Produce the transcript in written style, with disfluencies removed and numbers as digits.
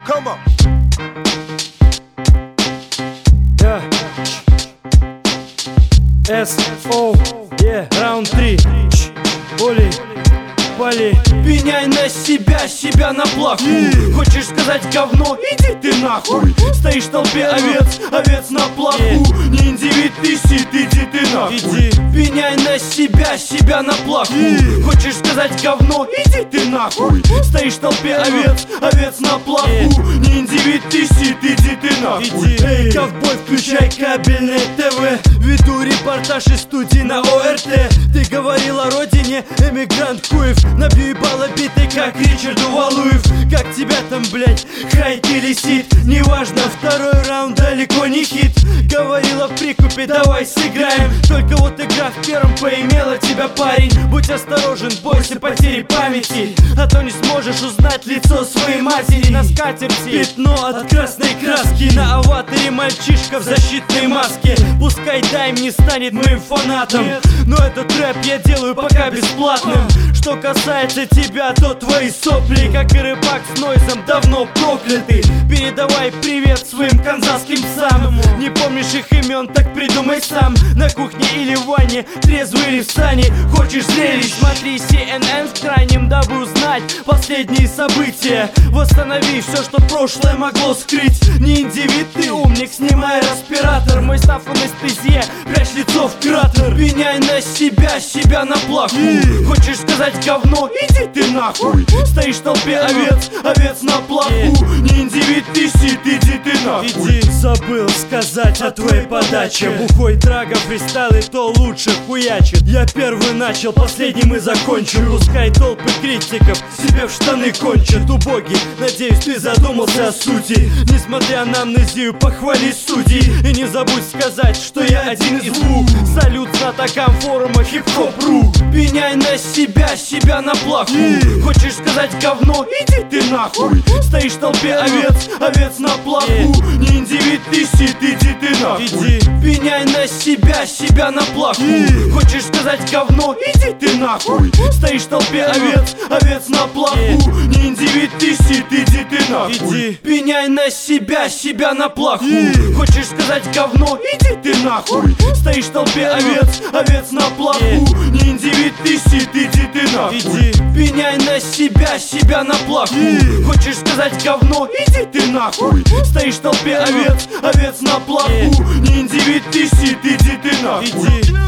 Come on. Yeah. S.O. Yeah. Раунд 3. Боли, пали. Пеняй на себя на плаху. Хочешь сказать говно? Иди ты нахуй. Стоишь в толпе овец на плаху. Не индивид, ты сит, иди ты нахуй. Пеняй на себя на плаху. Хочешь сказать говно? Иди ты нахуй. Стоишь в толпе овец на плаху. Не индивид, ты сит, иди ты нахуй. Эй, ковбой, включай кабельное ТВ. Веду репортаж из студии на ОРТ. Ты говорил о родине, эмигрант хуев. Набью ебало битый, как Ричарду Валуев. Как тебя там, блять, хайт или сит? Неважно, второй раунд далеко не хит. Говорила в прикупе, давай сыграем. Только вот игра в первом поимела тебя, парень. Будь осторожен, бойся потери памяти, а то не сможешь узнать лицо своей матери. На скатерти пятно от красной краски, на аватаре мальчишка в защитной маске. Пускай дайм не станет моим фанатом, но этот рэп я делаю пока бесплатным. Что касается тебя, то твои сопли, как и рыбак с нойзом, давно прокляты. Передавай привет своим канзасским псам. Не помнишь их имен, так придумай сам. На кухне или в ванне, трезвый или в сане. Хочешь зрелищ, смотри CNN в крайнем, дабы узнать последние события. Восстанови все, что прошлое могло скрыть. Не индивид, ты умник, снимай респиратор. Мой став анестезия, прячь лицо в кратер. Пеняй на себя на плаху. Хочешь сказать говно? Иди ты нахуй. Стоишь в толпе овец на плаху. Не индивид, ты сит, иди ты нахуй. Забыл сказать о твоей подаче. Бухой трага, фристайл и то лучше хуячит. Я первый начал, последним и закончу. Пускай толпы критиков себе в штаны кончат. Убогий, надеюсь, ты задумался о сути. Несмотря на амнезию, похвали судей. И не забудь сказать, что я один из двух. Салют знатокам форума хип-хоп.ру. Пеняй на себя на плаху. Хочешь сказать говно? Иди ты нахуй. Стоишь в толпе овец на плаху. Не индивид, ты сит, иди ты нахуй. Пеняй на себя на плаху. Хочешь сказать говно? Иди ты нахуй. Стоишь в толпе овец на плаху. Не индивид, ты сит, иди ты нахуй. Пеняй на себя на плаху. Хочешь сказать говно? Иди ты нахуй. Стоишь в толпе овец на плаху. Не индивид, ты сит, иди ты нахуй. Пеняй на себя на плаху. Хочешь сказать говно? Иди ты нахуй. Стоишь в толпе овец на плаху. Не индивид, ты сит, иди ты нахуй.